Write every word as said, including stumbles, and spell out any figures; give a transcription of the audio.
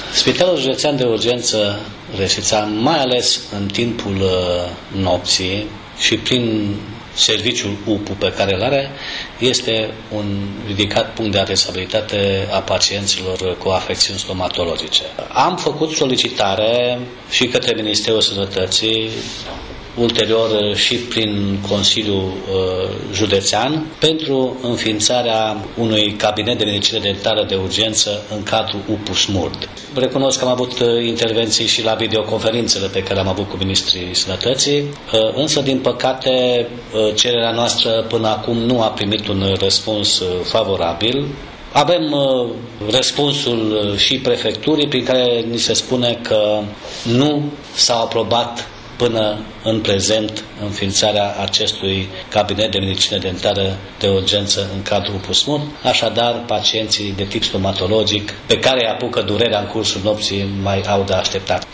Spitalul Județean de Urgență Reșița, mai ales în timpul uh, nopții și prin serviciul U P U pe care îl are, este un ridicat punct de adresabilitate a pacienților cu afecțiuni stomatologice. Am făcut solicitare și către Ministerul Sănătății, ulterior și prin Consiliul uh, Județean, pentru înființarea unui cabinet de medicină dentară de urgență în cadrul U P U Smurd. Recunosc că am avut uh, intervenții și la videoconferințele pe care am avut cu Ministrii Sănătății, uh, însă, din păcate, uh, cererea noastră până acum nu a primit un răspuns uh, favorabil. Avem uh, răspunsul și prefecturii prin care ni se spune că nu s-a aprobat până în prezent înființarea acestui cabinet de medicină dentară de urgență în cadrul U P U Smurd. Așadar, pacienții de tip stomatologic pe care îi apucă durerea în cursul nopții mai au de așteptat.